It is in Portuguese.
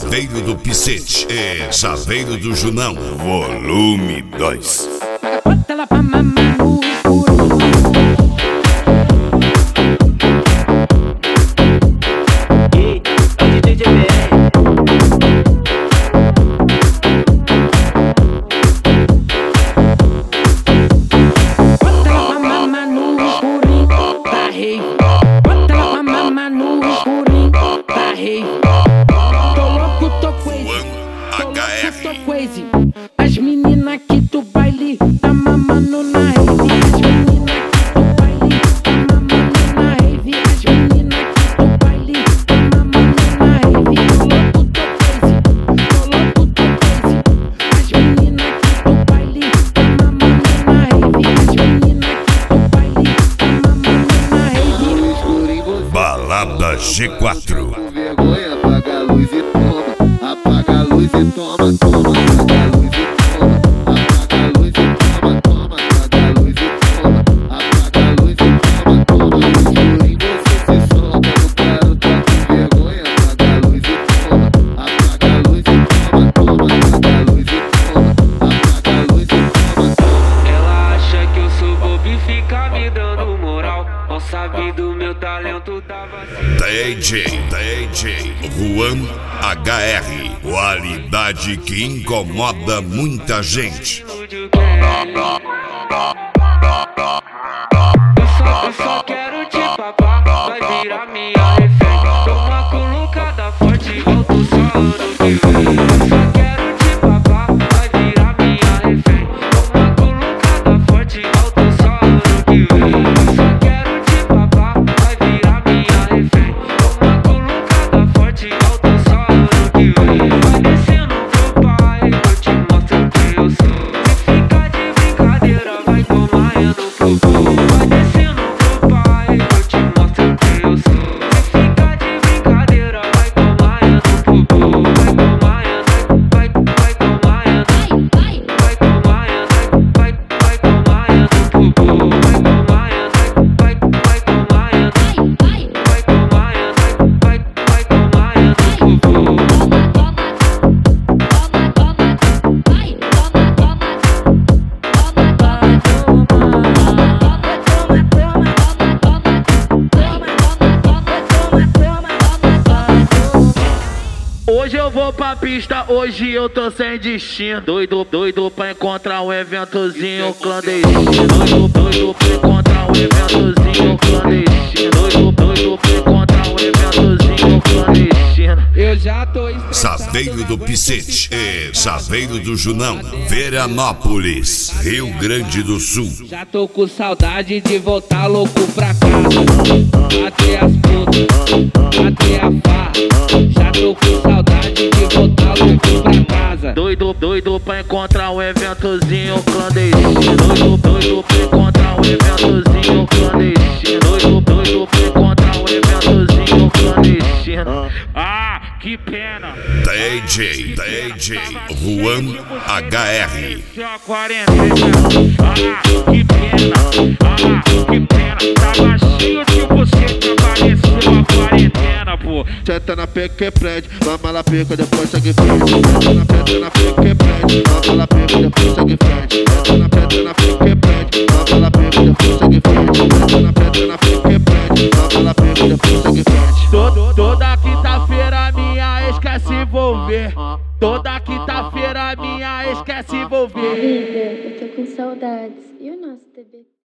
Saveiro do Picete e Saveiro do Junão, volume 2. Bota ela pra mamar no escuro. Bota ela pra mamar no escurinho da rave. Bota ela pra mamar no escurinho da rave. Tô louco, tô crazy. Tô louco, tô crazy. As meninas que do baile tá mamando na rave. As meninas que do baile tá mamando na rave. As meninas que do baile tá mamando na rave. Tô louco, tô crazy. Tô louco, tô crazy. As meninas que do baile tá mamando na rave. As meninas que do baile tá mamando na rave. Balada G4. Com vergonha, apaga a luz e toma. Apaga a luz e toma, toma. Apaga a luz e toma. Apaga a luz e toma, toma. Apaga a luz e toma. Apaga a luz e toma, toma. No escurinho você se solta. No claro tá com vergonha. Apaga a luz e toma. Apaga a luz e toma, toma. Apaga a luz e toma. Apaga a luz e toma. Ela acha que eu sou bobo e fica me dando moral. Não sabe do meu talento, tava assim. DJ Juan HR, qualidade que incomoda muita gente. Eu só quero te papar, vai virar minha refém. Toma colocada forte, alto só ano que vem. Eu só quero te papar, vai virar minha refém. Toma colocada forte, alto só ano que vem. Eu só quero te papar, vai virar minha refém. Toma colocada forte, alto só ano que vem. Vai descendo pro pai, eu te mostro que eu sou. Se ficar de brincadeira, vai tomar no coco. Vai descendo pro pai, eu te mostro que eu sou. Se ficar de brincadeira, vai tomar no coco. Vai tomar, vai tomar, vai tomar, vai tomar no coco. Vai tomar, vai tomar, vai tomar no coco. Hoje eu vou pra pista, hoje eu tô sem destino. Doido pra encontrar um eventozinho clandestino. Doido pra encontrar um eventozinho clandestino. Doido pra encontrar um eventozinho clandestino. Eu já tô Saveiro do Picete e Saveiro do Junão, Veranópolis, Rio Grande do Sul. Já tô com saudade de voltar louco pra casa. Até as putas, até a farra. Já tô com saudade de voltar louco pra casa. Doido pra encontrar um eventozinho clandestino. Doido pra encontrar um eventozinho clandestino. Doido pra encontrar um eventozinho clandestino. Ah, que pena. DJ Juan HR. Que pena, tava cheio de você que apareceu a quarentena, pô. Senta na peca que prende, mama na peca, depois segue frente. Senta na peca que prende, mama na peca, depois segue frente. Senta na peca que prende, mama na peca, depois segue frente. Senta na peca que prende, mama na peca, depois segue frente. Toda quinta-feira minha ex quer se envolver. Toda quinta-feira minha ex quer se envolver. Amiga, eu tô com saudades. E o nosso bebê?